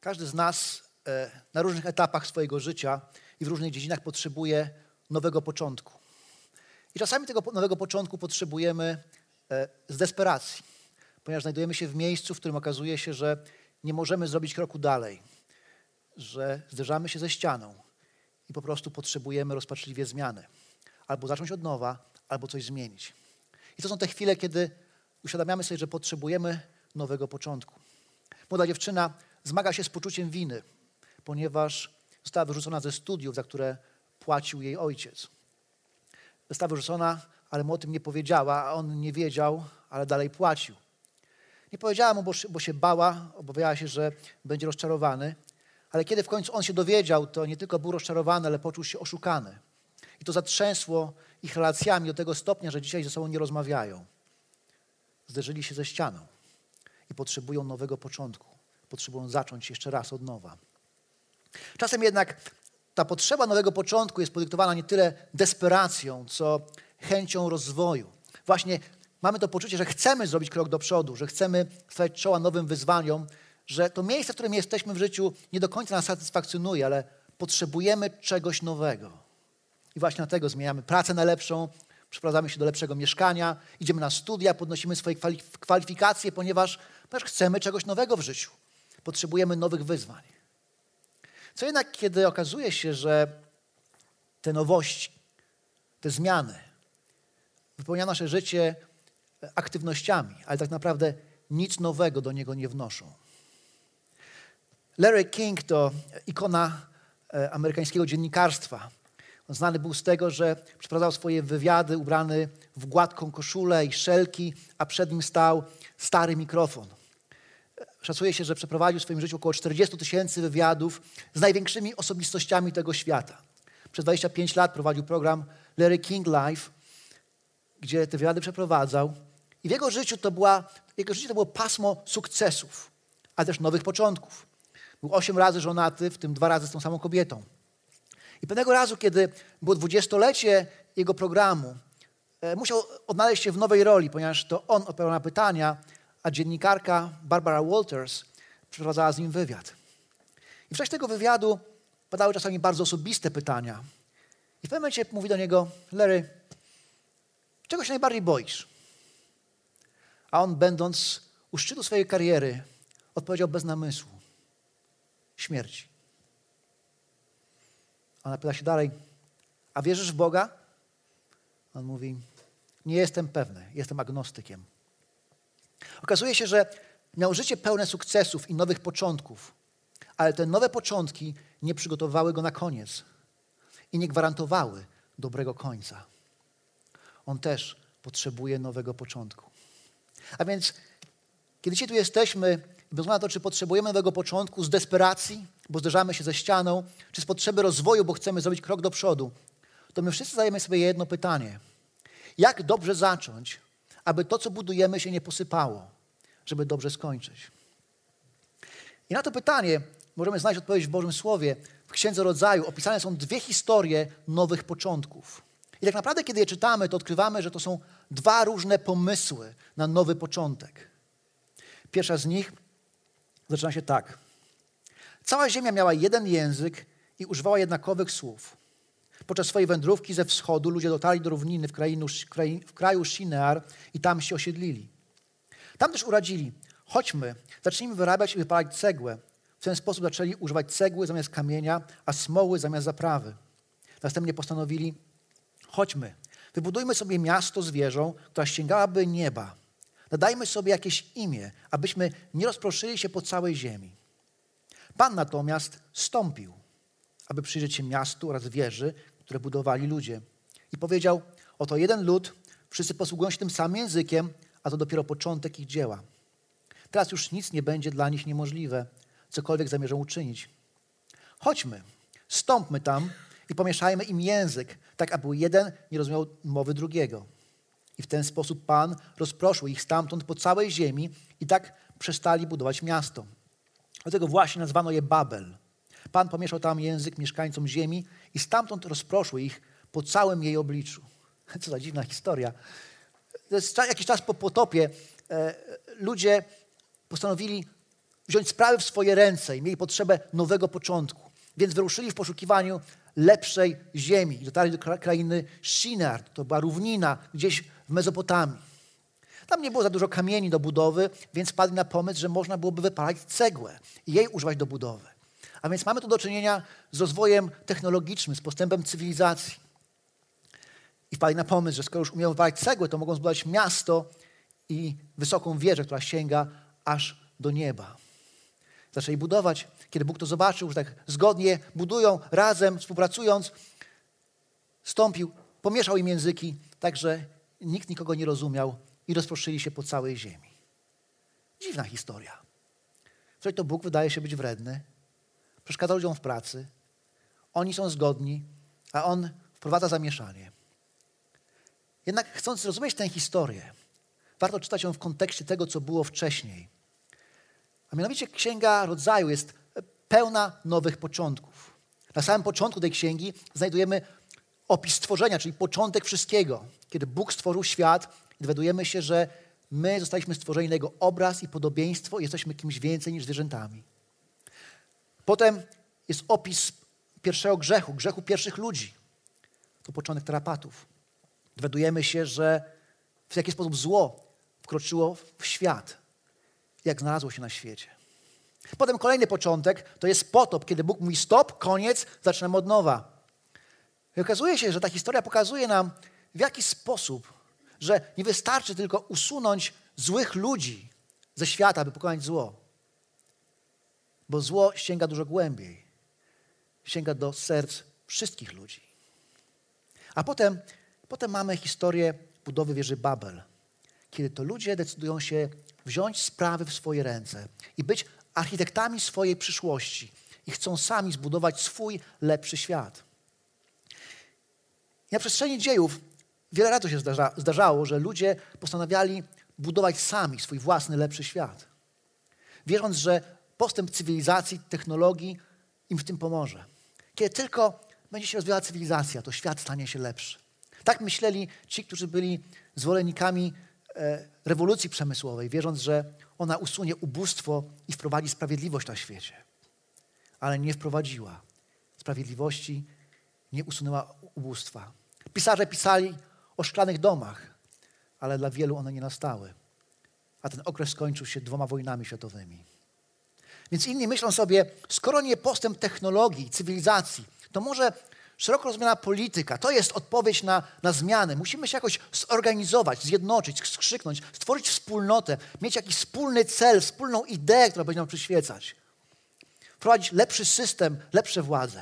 Każdy z nas na różnych etapach swojego życia i w różnych dziedzinach potrzebuje nowego początku. I czasami tego nowego początku potrzebujemy z desperacji, ponieważ znajdujemy się w miejscu, w którym okazuje się, że nie możemy zrobić kroku dalej, że zderzamy się ze ścianą i po prostu potrzebujemy rozpaczliwie zmiany. Albo zacząć od nowa, albo coś zmienić. I to są te chwile, kiedy uświadamiamy sobie, że potrzebujemy nowego początku. Młoda dziewczyna zmaga się z poczuciem winy, ponieważ została wyrzucona ze studiów, za które płacił jej ojciec. Została wyrzucona, ale mu o tym nie powiedziała, a on nie wiedział, ale dalej płacił. Nie powiedziała mu, bo się bała, obawiała się, że będzie rozczarowany, ale kiedy w końcu on się dowiedział, to nie tylko był rozczarowany, ale poczuł się oszukany. I to zatrzęsło ich relacjami do tego stopnia, że dzisiaj ze sobą nie rozmawiają. Zderzyli się ze ścianą i potrzebują nowego początku. Potrzebują zacząć jeszcze raz od nowa. Czasem jednak ta potrzeba nowego początku jest podyktowana nie tyle desperacją, co chęcią rozwoju. Właśnie mamy to poczucie, że chcemy zrobić krok do przodu, że chcemy stawiać czoła nowym wyzwaniom, że to miejsce, w którym jesteśmy w życiu, nie do końca nas satysfakcjonuje, ale potrzebujemy czegoś nowego. I właśnie dlatego zmieniamy pracę na lepszą, przeprowadzamy się do lepszego mieszkania, idziemy na studia, podnosimy swoje kwalifikacje, ponieważ chcemy czegoś nowego w życiu. Potrzebujemy nowych wyzwań. Co jednak, kiedy okazuje się, że te nowości, te zmiany wypełniają nasze życie aktywnościami, ale tak naprawdę nic nowego do niego nie wnoszą. Larry King to ikona amerykańskiego dziennikarstwa. On znany był z tego, że przeprowadzał swoje wywiady ubrany w gładką koszulę i szelki, a przed nim stał stary mikrofon. Szacuje się, że przeprowadził w swoim życiu około 40 000 wywiadów z największymi osobistościami tego świata. Przez 25 lat prowadził program Larry King Live, gdzie te wywiady przeprowadzał. I w jego życiu to było pasmo sukcesów, ale też nowych początków. Był 8 razy żonaty, w tym 2 razy z tą samą kobietą. I pewnego razu, kiedy było 20-lecie jego programu, musiał odnaleźć się w nowej roli, ponieważ to on odpowiadał na pytania, a dziennikarka Barbara Walters przeprowadzała z nim wywiad. I w czasie tego wywiadu padały czasami bardzo osobiste pytania. I w pewnym momencie mówi do niego: Larry, czego się najbardziej boisz? A on, będąc u szczytu swojej kariery, odpowiedział bez namysłu: śmierci. Ona pyta się dalej: a wierzysz w Boga? On mówi: nie jestem pewny, jestem agnostykiem. Okazuje się, że miał życie pełne sukcesów i nowych początków, ale te nowe początki nie przygotowały go na koniec i nie gwarantowały dobrego końca. On też potrzebuje nowego początku. A więc, kiedy dzisiaj tu jesteśmy, bez względu na to, czy potrzebujemy nowego początku z desperacji, bo zderzamy się ze ścianą, czy z potrzeby rozwoju, bo chcemy zrobić krok do przodu, to my wszyscy zadajemy sobie jedno pytanie. Jak dobrze zacząć, aby to, co budujemy, się nie posypało, żeby dobrze skończyć? I na to pytanie możemy znaleźć odpowiedź w Bożym Słowie. W Księdze Rodzaju opisane są 2 historie nowych początków. I tak naprawdę, kiedy je czytamy, to odkrywamy, że to są 2 różne pomysły na nowy początek. Pierwsza z nich zaczyna się tak. Cała ziemia miała jeden język i używała jednakowych słów. Podczas swojej wędrówki ze wschodu ludzie dotarli do równiny w kraju Shinear i tam się osiedlili. Tam też uradzili: chodźmy, zacznijmy wyrabiać i wypalać cegłę. W ten sposób zaczęli używać cegły zamiast kamienia, a smoły zamiast zaprawy. Następnie postanowili: chodźmy, wybudujmy sobie miasto z wieżą, która sięgałaby nieba. Nadajmy sobie jakieś imię, abyśmy nie rozproszyli się po całej ziemi. Pan natomiast stąpił, aby przyjrzeć się miastu oraz wieży, które budowali ludzie. I powiedział: oto jeden lud, wszyscy posługują się tym samym językiem, a to dopiero początek ich dzieła. Teraz już nic nie będzie dla nich niemożliwe, cokolwiek zamierzą uczynić. Chodźmy, stąpmy tam i pomieszajmy im język, tak aby jeden nie rozumiał mowy drugiego. I w ten sposób Pan rozproszył ich stamtąd po całej ziemi i tak przestali budować miasto. Dlatego właśnie nazwano je Babel. Pan pomieszał tam język mieszkańcom ziemi i stamtąd rozproszył ich po całym jej obliczu. Co za dziwna historia. To jest jakiś czas po potopie ludzie postanowili wziąć sprawy w swoje ręce i mieli potrzebę nowego początku. Więc wyruszyli w poszukiwaniu lepszej ziemi. Dotarli do krainy Shinar, to była równina gdzieś w Mezopotamii. Tam nie było za dużo kamieni do budowy, więc wpadli na pomysł, że można byłoby wypalać cegłę i jej używać do budowy. A więc mamy tu do czynienia z rozwojem technologicznym, z postępem cywilizacji. I wpadli na pomysł, że skoro już umieją wypalać cegłę, to mogą zbudować miasto i wysoką wieżę, która sięga aż do nieba. Zaczęli budować. Kiedy Bóg to zobaczył, że tak zgodnie budują, razem, współpracując, stąpił, pomieszał im języki, tak że nikt nikogo nie rozumiał i rozproszyli się po całej ziemi. Dziwna historia. Wtedy to Bóg wydaje się być wredny, przeszkadza ludziom w pracy, oni są zgodni, a On wprowadza zamieszanie. Jednak chcąc zrozumieć tę historię, warto czytać ją w kontekście tego, co było wcześniej. A mianowicie Księga Rodzaju jest pełna nowych początków. Na samym początku tej księgi znajdujemy opis stworzenia, czyli początek wszystkiego. Kiedy Bóg stworzył świat, dowiadujemy się, że my zostaliśmy stworzeni na Jego obraz i podobieństwo i jesteśmy kimś więcej niż zwierzętami. Potem jest opis pierwszego grzechu pierwszych ludzi. To początek tarapatów. Dowiadujemy się, że w jaki sposób zło wkroczyło w świat, jak znalazło się na świecie. Potem kolejny początek to jest potop, kiedy Bóg mówi stop, koniec, zaczynamy od nowa. I okazuje się, że ta historia pokazuje nam, w jaki sposób, że nie wystarczy tylko usunąć złych ludzi ze świata, aby pokonać zło. Bo zło sięga dużo głębiej. Sięga do serc wszystkich ludzi. A potem mamy historię budowy wieży Babel. Kiedy to ludzie decydują się wziąć sprawy w swoje ręce i być architektami swojej przyszłości i chcą sami zbudować swój lepszy świat. I na przestrzeni dziejów wiele razy się zdarzało, że ludzie postanawiali budować sami swój własny lepszy świat. Wierząc, że postęp cywilizacji, technologii im w tym pomoże. Kiedy tylko będzie się rozwijała cywilizacja, to świat stanie się lepszy. Tak myśleli ci, którzy byli zwolennikami rewolucji przemysłowej, wierząc, że ona usunie ubóstwo i wprowadzi sprawiedliwość na świecie. Ale nie wprowadziła sprawiedliwości, nie usunęła ubóstwa. Pisarze pisali o szklanych domach, ale dla wielu one nie nastały. A ten okres skończył się 2 wojnami światowymi. Więc inni myślą sobie, skoro nie postęp technologii, cywilizacji, to może szeroko rozumiana polityka to jest odpowiedź na zmiany. Musimy się jakoś zorganizować, zjednoczyć, skrzyknąć, stworzyć wspólnotę, mieć jakiś wspólny cel, wspólną ideę, która będzie nam przyświecać. Wprowadzić lepszy system, lepsze władze.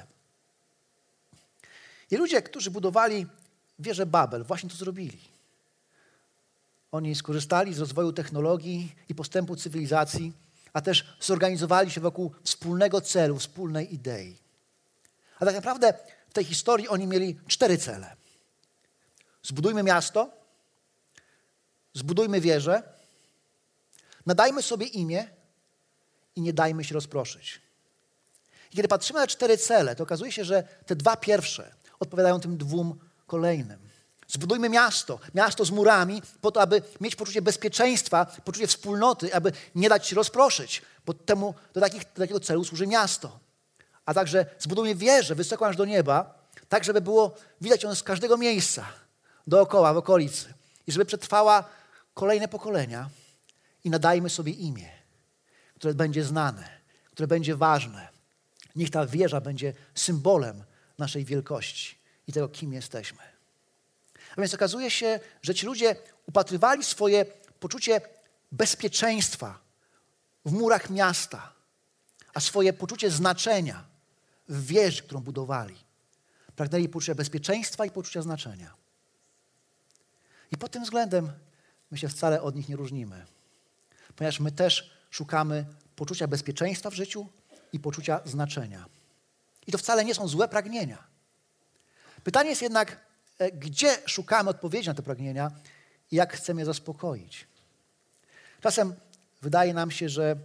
I ludzie, którzy budowali wieżę Babel, właśnie to zrobili. Oni skorzystali z rozwoju technologii i postępu cywilizacji, a też zorganizowali się wokół wspólnego celu, wspólnej idei. A tak naprawdę w tej historii oni mieli 4 cele. Zbudujmy miasto, zbudujmy wieżę, nadajmy sobie imię i nie dajmy się rozproszyć. I kiedy patrzymy na 4 cele, to okazuje się, że te 2 pierwsze odpowiadają tym 2 kolejnym. Zbudujmy miasto z murami po to, aby mieć poczucie bezpieczeństwa, poczucie wspólnoty, aby nie dać się rozproszyć, bo do takiego celu służy miasto. A także zbudujmy wieżę wysoką aż do nieba, tak żeby było widać ją z każdego miejsca, dookoła, w okolicy. I żeby przetrwała kolejne pokolenia i nadajmy sobie imię, które będzie znane, które będzie ważne. Niech ta wieża będzie symbolem naszej wielkości i tego, kim jesteśmy. A więc okazuje się, że ci ludzie upatrywali swoje poczucie bezpieczeństwa w murach miasta, a swoje poczucie znaczenia w wieży, którą budowali. Pragnęli poczucia bezpieczeństwa i poczucia znaczenia. I pod tym względem my się wcale od nich nie różnimy, ponieważ my też szukamy poczucia bezpieczeństwa w życiu i poczucia znaczenia. I to wcale nie są złe pragnienia. Pytanie jest jednak, gdzie szukamy odpowiedzi na te pragnienia i jak chcemy je zaspokoić. Czasem wydaje nam się, że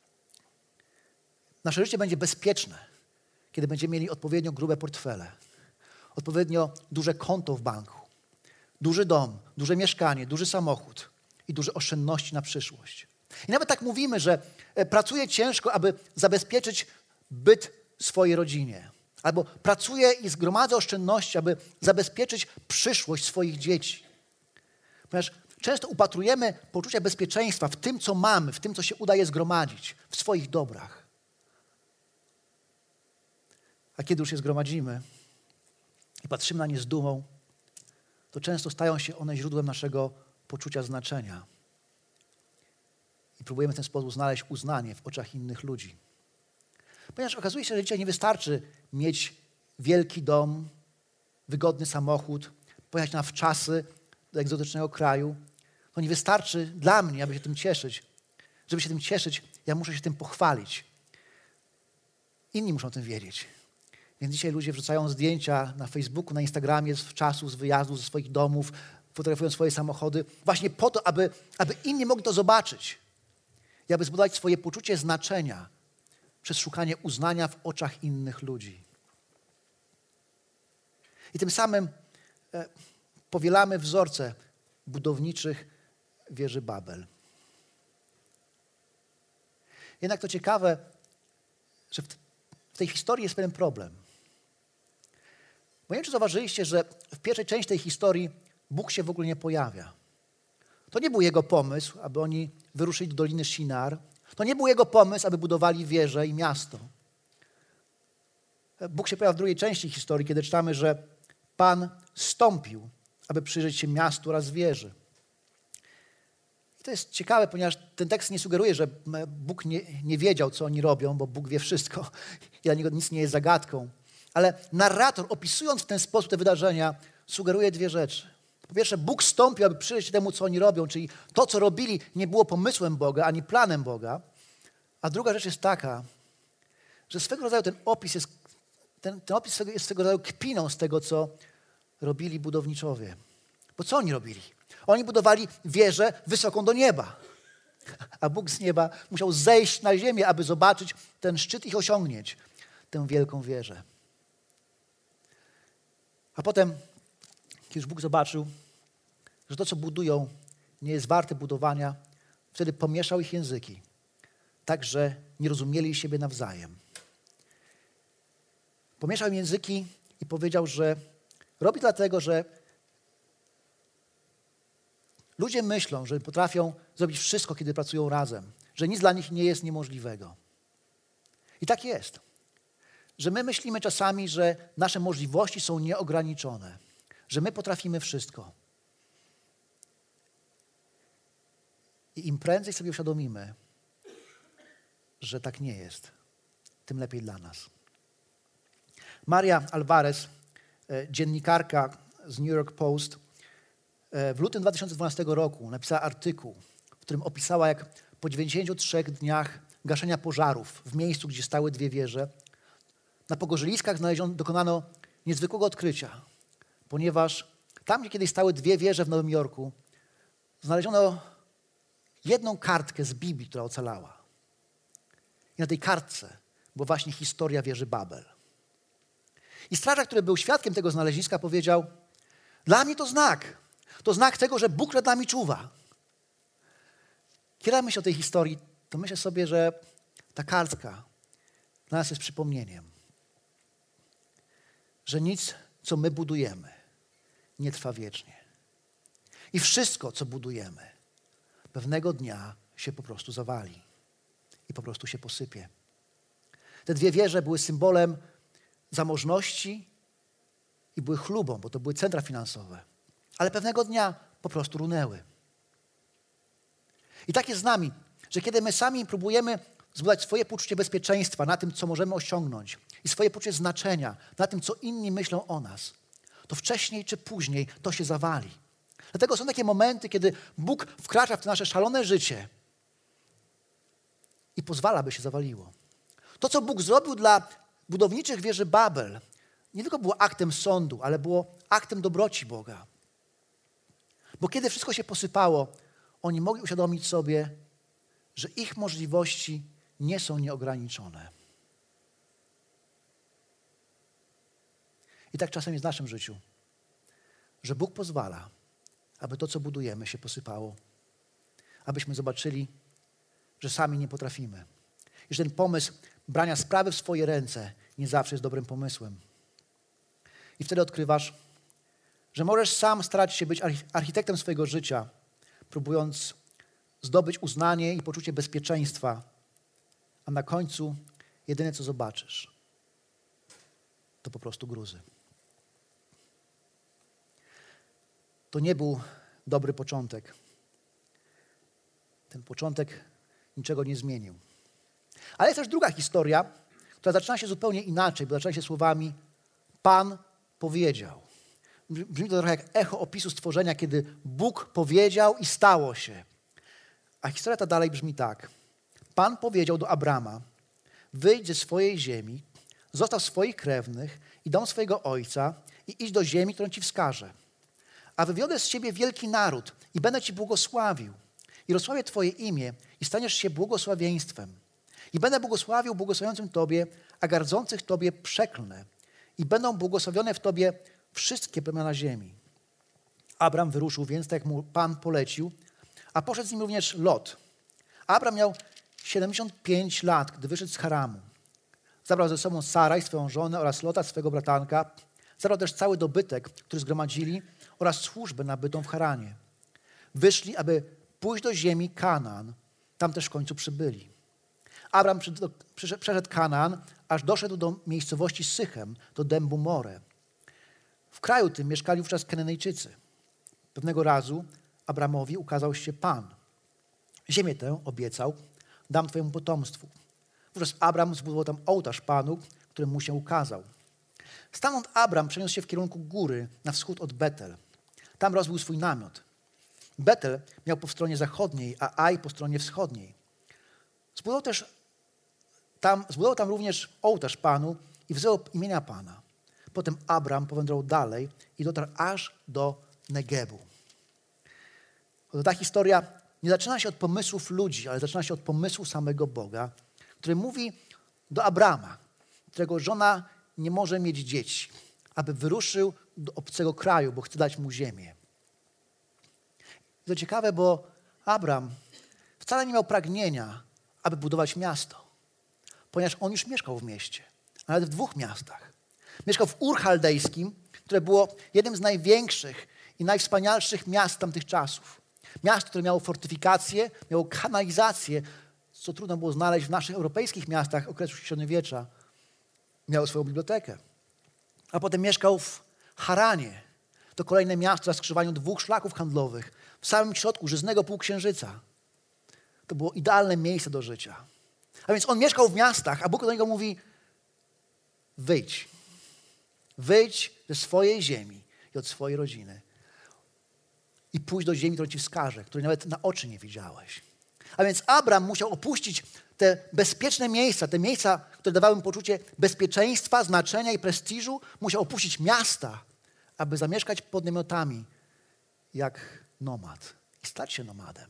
nasze życie będzie bezpieczne, kiedy będziemy mieli odpowiednio grube portfele, odpowiednio duże konto w banku, duży dom, duże mieszkanie, duży samochód i duże oszczędności na przyszłość. I nawet tak mówimy, że pracuję ciężko, aby zabezpieczyć byt swojej rodzinie. Albo pracuję i zgromadzę oszczędności, aby zabezpieczyć przyszłość swoich dzieci. Ponieważ często upatrujemy poczucia bezpieczeństwa w tym, co mamy, w tym, co się udaje zgromadzić, w swoich dobrach. A kiedy już je zgromadzimy i patrzymy na nie z dumą, to często stają się one źródłem naszego poczucia znaczenia. I próbujemy w ten sposób znaleźć uznanie w oczach innych ludzi. Ponieważ okazuje się, że dzisiaj nie wystarczy mieć wielki dom, wygodny samochód, pojechać na wczasy do egzotycznego kraju. To nie wystarczy dla mnie, aby się tym cieszyć. Żeby się tym cieszyć, ja muszę się tym pochwalić. Inni muszą o tym wiedzieć. Więc dzisiaj ludzie wrzucają zdjęcia na Facebooku, na Instagramie z wczasów, z wyjazdów, ze swoich domów, fotografują swoje samochody, właśnie po to, aby inni mogli to zobaczyć i aby zbudować swoje poczucie znaczenia przez szukanie uznania w oczach innych ludzi. I tym samym powielamy wzorce budowniczych wieży Babel. Jednak to ciekawe, że w tej historii jest pewien problem. Bo nie wiem, czy zauważyliście, że w pierwszej części tej historii Bóg się w ogóle nie pojawia. To nie był jego pomysł, aby oni wyruszyli do Doliny Shinar. To nie był jego pomysł, aby budowali wieżę i miasto. Bóg się pojawia w drugiej części historii, kiedy czytamy, że Pan zstąpił, aby przyjrzeć się miastu oraz wieży. I to jest ciekawe, ponieważ ten tekst nie sugeruje, że Bóg nie wiedział, co oni robią, bo Bóg wie wszystko i dla niego nic nie jest zagadką. Ale narrator, opisując w ten sposób te wydarzenia, sugeruje dwie rzeczy. Po pierwsze, Bóg zstąpił, aby przyjrzeć się temu, co oni robią, czyli to, co robili, nie było pomysłem Boga, ani planem Boga. A druga rzecz jest taka, że swego rodzaju ten opis jest swego rodzaju kpiną z tego, co robili budowniczowie. Bo co oni robili? Oni budowali wieżę wysoką do nieba. A Bóg z nieba musiał zejść na ziemię, aby zobaczyć ten szczyt ich osiągnięć, tę wielką wieżę. A potem, kiedy już Bóg zobaczył, że to, co budują, nie jest warte budowania, wtedy pomieszał ich języki, tak, że nie rozumieli siebie nawzajem. Pomieszał im języki i powiedział, że robi dlatego, że ludzie myślą, że potrafią zrobić wszystko, kiedy pracują razem, że nic dla nich nie jest niemożliwego. I tak jest, że my myślimy czasami, że nasze możliwości są nieograniczone, że my potrafimy wszystko. I im prędzej sobie uświadomimy, że tak nie jest, tym lepiej dla nas. Maria Alvarez, dziennikarka z New York Post, w lutym 2012 roku napisała artykuł, w którym opisała, jak po 93 dniach gaszenia pożarów w miejscu, gdzie stały dwie wieże, na pogorzyliskach dokonano niezwykłego odkrycia, ponieważ tam, gdzie kiedyś stały dwie wieże w Nowym Jorku, znaleziono jedną kartkę z Biblii, która ocalała. I na tej kartce była właśnie historia wieży Babel. I strażak, który był świadkiem tego znaleziska, powiedział: dla mnie to znak. To znak tego, że Bóg nad nami czuwa. Kiedy myślę o tej historii, to myślę sobie, że ta kartka dla nas jest przypomnieniem, że nic, co my budujemy, nie trwa wiecznie. I wszystko, co budujemy, pewnego dnia się po prostu zawali i po prostu się posypie. Te dwie wieże były symbolem zamożności i były chlubą, bo to były centra finansowe. Ale pewnego dnia po prostu runęły. I tak jest z nami, że kiedy my sami próbujemy zbudować swoje poczucie bezpieczeństwa na tym, co możemy osiągnąć i swoje poczucie znaczenia na tym, co inni myślą o nas, to wcześniej czy później to się zawali. Dlatego są takie momenty, kiedy Bóg wkracza w to nasze szalone życie i pozwala, by się zawaliło. To, co Bóg zrobił dla budowniczych wieży Babel, nie tylko było aktem sądu, ale było aktem dobroci Boga. Bo kiedy wszystko się posypało, oni mogli uświadomić sobie, że ich możliwości nie są nieograniczone. I tak czasem jest w naszym życiu, że Bóg pozwala, aby to, co budujemy, się posypało. Abyśmy zobaczyli, że sami nie potrafimy. I że ten pomysł brania sprawy w swoje ręce nie zawsze jest dobrym pomysłem. I wtedy odkrywasz, że możesz sam starać się być architektem swojego życia, próbując zdobyć uznanie i poczucie bezpieczeństwa, a na końcu jedyne, co zobaczysz, to po prostu gruzy. To nie był dobry początek. Ten początek niczego nie zmienił. Ale jest też druga historia, która zaczyna się zupełnie inaczej, bo zaczyna się słowami Pan powiedział. Brzmi to trochę jak echo opisu stworzenia, kiedy Bóg powiedział i stało się. A historia ta dalej brzmi tak. Pan powiedział do Abrama, wyjdź ze swojej ziemi, zostaw swoich krewnych i dom swojego ojca i idź do ziemi, którą ci wskażę. A wywiodę z ciebie wielki naród i będę ci błogosławił. I rozsławię twoje imię i staniesz się błogosławieństwem. I będę błogosławił błogosławiącym tobie, a gardzących tobie przeklnę. I będą błogosławione w tobie wszystkie plemiona ziemi. Abram wyruszył więc, tak jak mu Pan polecił, a poszedł z nim również Lot. Abram miał 75 lat, gdy wyszedł z Haramu. Zabrał ze sobą Saraj, swoją żonę, oraz Lota, swego bratanka. Zabrał też cały dobytek, który zgromadzili, oraz służbę nabytą w Haranie. Wyszli, aby pójść do ziemi Kanaan. Tam też w końcu przybyli. Abram przeszedł Kanaan, aż doszedł do miejscowości Sychem, do dębu More. W kraju tym mieszkali wówczas Kenanejczycy. Pewnego razu Abramowi ukazał się Pan. Ziemię tę obiecał, dam twojemu potomstwu. Wówczas Abram zbudował tam ołtarz Panu, który mu się ukazał. Stamtąd Abram przeniósł się w kierunku góry, na wschód od Betel. Tam rozbił swój namiot. Betel miał po stronie zachodniej, a Aj po stronie wschodniej. Zbudował tam również ołtarz Panu i wzywał imienia Pana. Potem Abram powędrował dalej i dotarł aż do Negebu. Ta historia nie zaczyna się od pomysłów ludzi, ale zaczyna się od pomysłu samego Boga, który mówi do Abrama, którego żona nie może mieć dzieci, aby wyruszył do obcego kraju, bo chce dać mu ziemię. I to ciekawe, bo Abram wcale nie miał pragnienia, aby budować miasto, ponieważ on już mieszkał w mieście, a nawet w 2 miastach. Mieszkał w Ur Chaldejskim, które było jednym z największych i najwspanialszych miast tamtych czasów. Miasto, które miało fortyfikacje, miało kanalizację, co trudno było znaleźć w naszych europejskich miastach okresu średniowiecza. Miało swoją bibliotekę. A potem mieszkał w Haranie. To kolejne miasto na skrzyżowaniu 2 szlaków handlowych, w samym środku żyznego półksiężyca. To było idealne miejsce do życia. A więc on mieszkał w miastach, a Bóg do niego mówi: wyjdź. Wyjdź ze swojej ziemi i od swojej rodziny i pójdź do ziemi, którą ci wskażę, której nawet na oczy nie widziałeś. A więc Abram musiał opuścić te bezpieczne miejsca, te miejsca, które dawały mu poczucie bezpieczeństwa, znaczenia i prestiżu. Musiał opuścić miasta, aby zamieszkać pod namiotami jak nomad i stać się nomadem.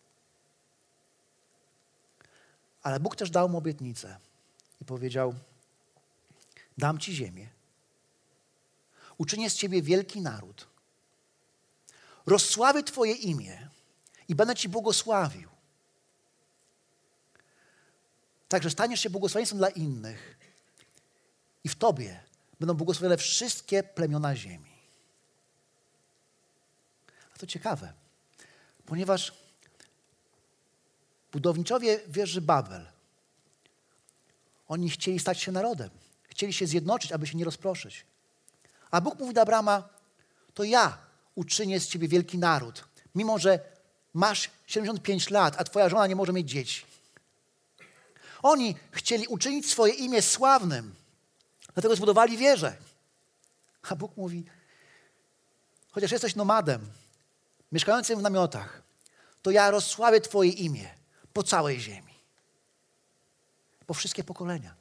Ale Bóg też dał mu obietnicę i powiedział: dam ci ziemię, uczynię z ciebie wielki naród, rozsławię twoje imię i będę ci błogosławił. Także staniesz się błogosławieństwem dla innych i w tobie będą błogosławione wszystkie plemiona ziemi. A to ciekawe, ponieważ budowniczowie wieży Babel, oni chcieli stać się narodem. Chcieli się zjednoczyć, aby się nie rozproszyć. A Bóg mówi do Abrama: to ja uczynię z ciebie wielki naród, mimo że masz 75 lat, a twoja żona nie może mieć dzieci. Oni chcieli uczynić swoje imię sławnym, dlatego zbudowali wieżę. A Bóg mówi: chociaż jesteś nomadem, mieszkającym w namiotach, to ja rozsławię twoje imię po całej ziemi. Po wszystkie pokolenia.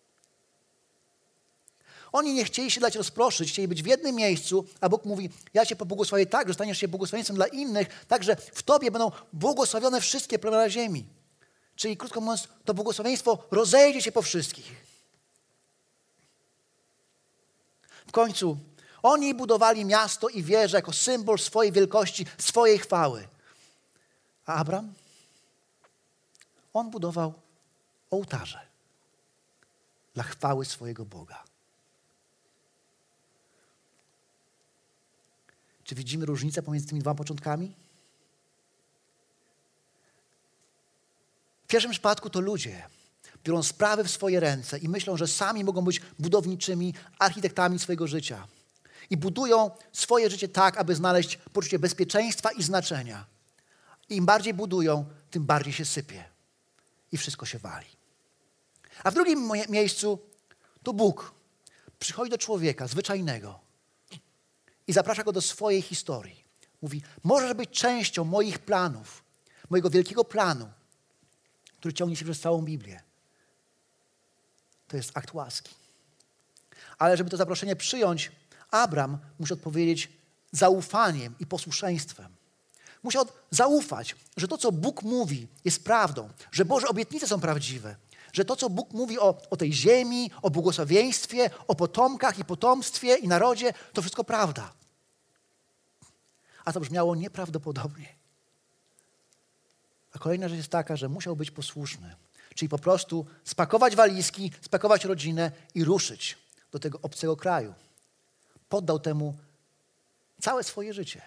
Oni nie chcieli się dać rozproszyć, chcieli być w jednym miejscu, a Bóg mówi: ja cię pobłogosławię tak, że staniesz się błogosławieństwem dla innych, tak, że w tobie będą błogosławione wszystkie plemiona ziemi. Czyli krótko mówiąc, to błogosławieństwo rozejdzie się po wszystkich. W końcu oni budowali miasto i wieżę jako symbol swojej wielkości, swojej chwały. A Abram? On budował ołtarze dla chwały swojego Boga. Czy widzimy różnicę pomiędzy tymi dwoma początkami? W pierwszym przypadku to ludzie biorą sprawy w swoje ręce i myślą, że sami mogą być budowniczymi architektami swojego życia. I budują swoje życie tak, aby znaleźć poczucie bezpieczeństwa i znaczenia. I im bardziej budują, tym bardziej się sypie. I wszystko się wali. A w drugim miejscu to Bóg przychodzi do człowieka zwyczajnego i zaprasza go do swojej historii. Mówi, możesz być częścią moich planów, mojego wielkiego planu, który ciągnie się przez całą Biblię. To jest akt łaski. Ale żeby to zaproszenie przyjąć, Abram musi odpowiedzieć zaufaniem i posłuszeństwem. Musiał zaufać, że to, co Bóg mówi, jest prawdą, że Boże obietnice są prawdziwe, że to, co Bóg mówi o tej ziemi, o błogosławieństwie, o potomkach i potomstwie i narodzie, to wszystko prawda. A to brzmiało nieprawdopodobnie. A kolejna rzecz jest taka, że musiał być posłuszny, czyli po prostu spakować walizki, spakować rodzinę i ruszyć do tego obcego kraju. Poddał temu całe swoje życie.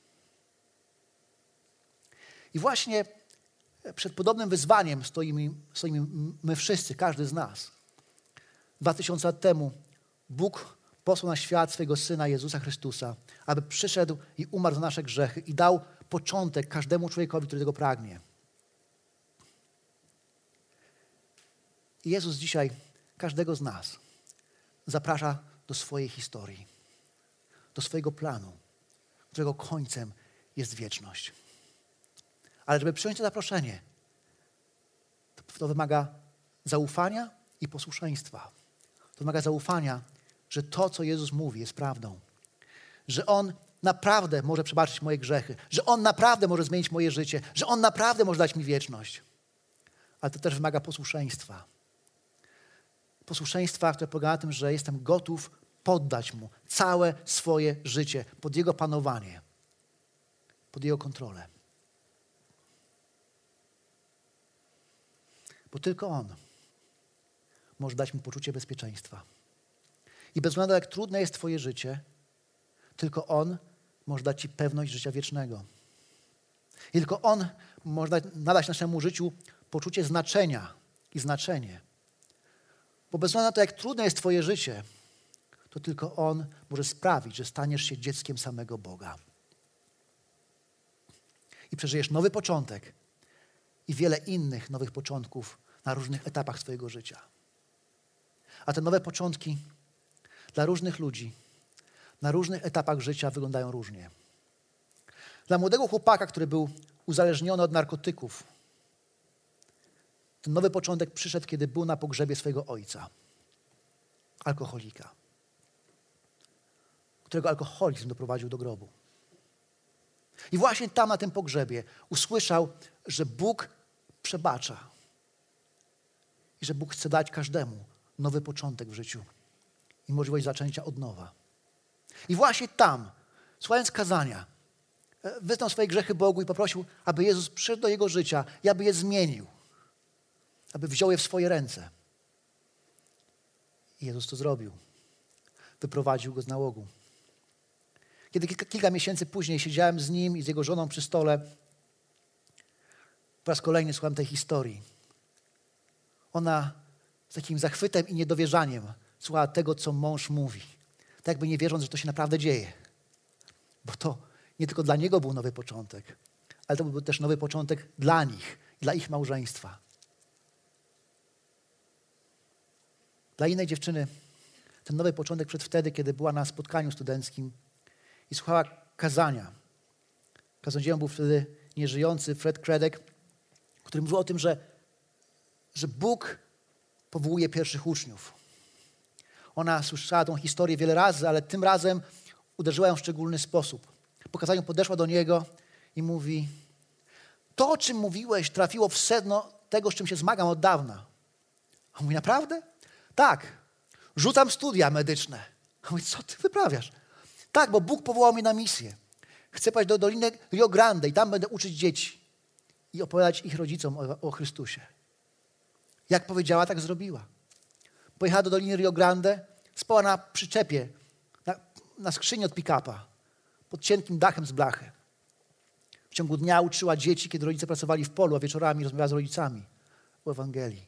I właśnie przed podobnym wyzwaniem stoimy my wszyscy, każdy z nas. 2000 lat temu Bóg posłał na świat swojego Syna Jezusa Chrystusa, aby przyszedł i umarł za nasze grzechy i dał początek każdemu człowiekowi, który tego pragnie. I Jezus dzisiaj każdego z nas zaprasza do swojej historii, do swojego planu, którego końcem jest wieczność. Ale żeby przyjąć to zaproszenie, to wymaga zaufania i posłuszeństwa. To wymaga zaufania, że to, co Jezus mówi, jest prawdą. Że On naprawdę może przebaczyć moje grzechy. Że On naprawdę może zmienić moje życie. Że On naprawdę może dać mi wieczność. Ale to też wymaga posłuszeństwa. Posłuszeństwa, które polega na tym, że jestem gotów poddać Mu całe swoje życie pod Jego panowanie, pod Jego kontrolę. Bo tylko On może dać mi poczucie bezpieczeństwa. I bez względu jak trudne jest Twoje życie, tylko On może dać Ci pewność życia wiecznego. I tylko On może nadać naszemu życiu poczucie znaczenia i znaczenie. Bo bez względu na to, jak trudne jest Twoje życie, to tylko On może sprawić, że staniesz się dzieckiem samego Boga. I przeżyjesz nowy początek i wiele innych nowych początków na różnych etapach swojego życia. A te nowe początki dla różnych ludzi na różnych etapach życia wyglądają różnie. Dla młodego chłopaka, który był uzależniony od narkotyków, ten nowy początek przyszedł, kiedy był na pogrzebie swojego ojca, alkoholika, którego alkoholizm doprowadził do grobu. I właśnie tam na tym pogrzebie usłyszał, że Bóg przebacza i że Bóg chce dać każdemu nowy początek w życiu i możliwość zaczęcia od nowa. I właśnie tam, słuchając kazania, wyznał swoje grzechy Bogu i poprosił, aby Jezus przyszedł do jego życia i aby je zmienił, aby wziął je w swoje ręce. I Jezus to zrobił. Wyprowadził go z nałogu. Kiedy kilka miesięcy później siedziałem z nim i z jego żoną przy stole, po raz kolejny słuchałem tej historii. Ona z takim zachwytem i niedowierzaniem słuchała tego, co mąż mówi. Tak jakby nie wierząc, że to się naprawdę dzieje. Bo to nie tylko dla niego był nowy początek, ale to był też nowy początek dla nich, dla ich małżeństwa. Dla innej dziewczyny ten nowy początek przyszedł wtedy, kiedy była na spotkaniu studenckim i słuchała kazania. Kaznodzieją był wtedy nieżyjący Fred Craddock, który mówił o tym, że Bóg powołuje pierwszych uczniów. Ona słyszała tą historię wiele razy, ale tym razem uderzyła ją w szczególny sposób. Po kazaniu podeszła do niego i mówi: to, o czym mówiłeś, trafiło w sedno tego, z czym się zmagam od dawna. A on mówi: naprawdę? Tak. Rzucam studia medyczne. A on mówi: co ty wyprawiasz? Tak, bo Bóg powołał mnie na misję. Chcę pojechać do Doliny Rio Grande i tam będę uczyć dzieci. i opowiadać ich rodzicom o Chrystusie. Jak powiedziała, tak zrobiła. Pojechała do Doliny Rio Grande, spała na przyczepie, na skrzyni od pick-upa, pod cienkim dachem z blachy. W ciągu dnia uczyła dzieci, kiedy rodzice pracowali w polu, a wieczorami rozmawiała z rodzicami o Ewangelii.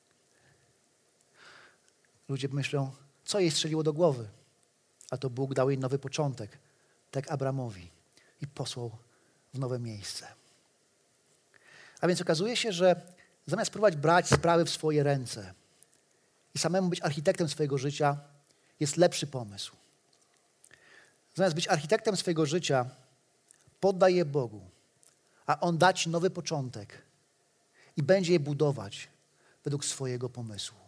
Ludzie myślą, co jej strzeliło do głowy. A to Bóg dał jej nowy początek, tak Abramowi, i posłał w nowe miejsce. A więc okazuje się, że zamiast próbować brać sprawy w swoje ręce i samemu być architektem swojego życia, jest lepszy pomysł. Zamiast być architektem swojego życia, poddaj je Bogu, a On da ci nowy początek i będzie je budować według swojego pomysłu.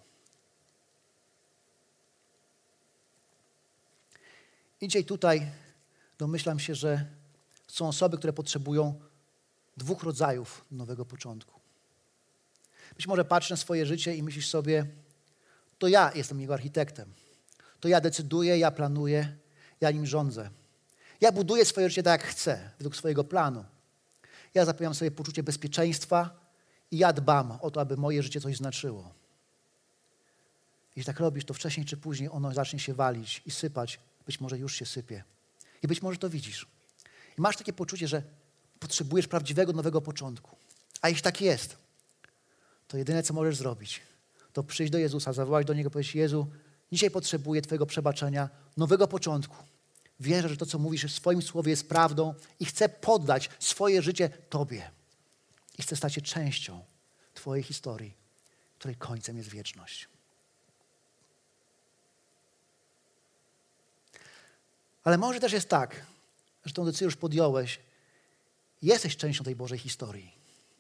I dzisiaj tutaj domyślam się, że są osoby, które potrzebują 2 rodzajów nowego początku. Być może patrzysz na swoje życie i myślisz sobie, to ja jestem jego architektem. To ja decyduję, ja planuję, ja nim rządzę. Ja buduję swoje życie tak, jak chcę, według swojego planu. Ja zapewniam sobie poczucie bezpieczeństwa i ja dbam o to, aby moje życie coś znaczyło. Jeśli tak robisz, to wcześniej czy później ono zacznie się walić i sypać. Być może już się sypie. I być może to widzisz. I masz takie poczucie, że potrzebujesz prawdziwego nowego początku. A jeśli tak jest, to jedyne, co możesz zrobić, to przyjść do Jezusa, zawołać do Niego, powiedzieć: Jezu, dzisiaj potrzebuję Twojego przebaczenia, nowego początku. Wierzę, że to, co mówisz w swoim słowie, jest prawdą i chcę poddać swoje życie Tobie. I chcę stać się częścią Twojej historii, której końcem jest wieczność. Ale może też jest tak, że tę decyzję już podjąłeś, jesteś częścią tej Bożej historii.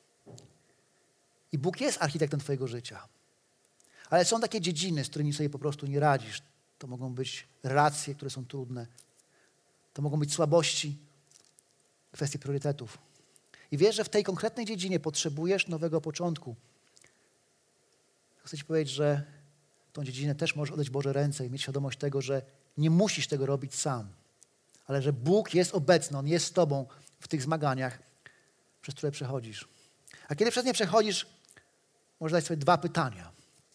I Bóg jest architektem Twojego życia. Ale są takie dziedziny, z którymi sobie po prostu nie radzisz. To mogą być relacje, które są trudne. To mogą być słabości, kwestie priorytetów. I wiesz, że w tej konkretnej dziedzinie potrzebujesz nowego początku. Chcę Ci powiedzieć, że tą dziedzinę też możesz oddać Boże ręce i mieć świadomość tego, że nie musisz tego robić sam, ale że Bóg jest obecny, On jest z Tobą w tych zmaganiach, przez które przechodzisz. A kiedy przez nie przechodzisz, możesz zadać sobie 2 pytania.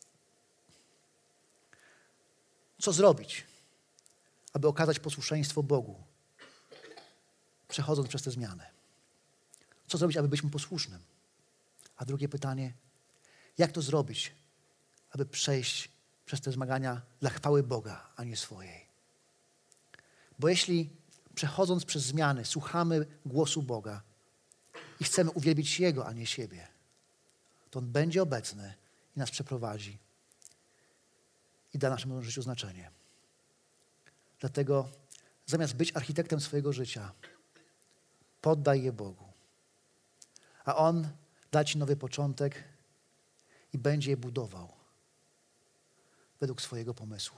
Co zrobić, aby okazać posłuszeństwo Bogu, przechodząc przez te zmiany? Co zrobić, aby być Mu posłusznym? A drugie pytanie, jak to zrobić, aby przejść przez te zmagania dla chwały Boga, a nie swojej? Bo jeśli przechodząc przez zmiany słuchamy głosu Boga i chcemy uwielbić Jego, a nie siebie, to On będzie obecny i nas przeprowadzi i da naszemu życiu znaczenie. Dlatego zamiast być architektem swojego życia, poddaj je Bogu, a On da Ci nowy początek i będzie je budował według swojego pomysłu.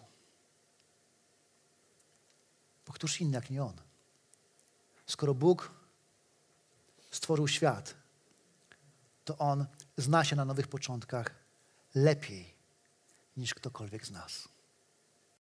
Bo któż inny jak nie On? Skoro Bóg stworzył świat, to On zna się na nowych początkach lepiej niż ktokolwiek z nas.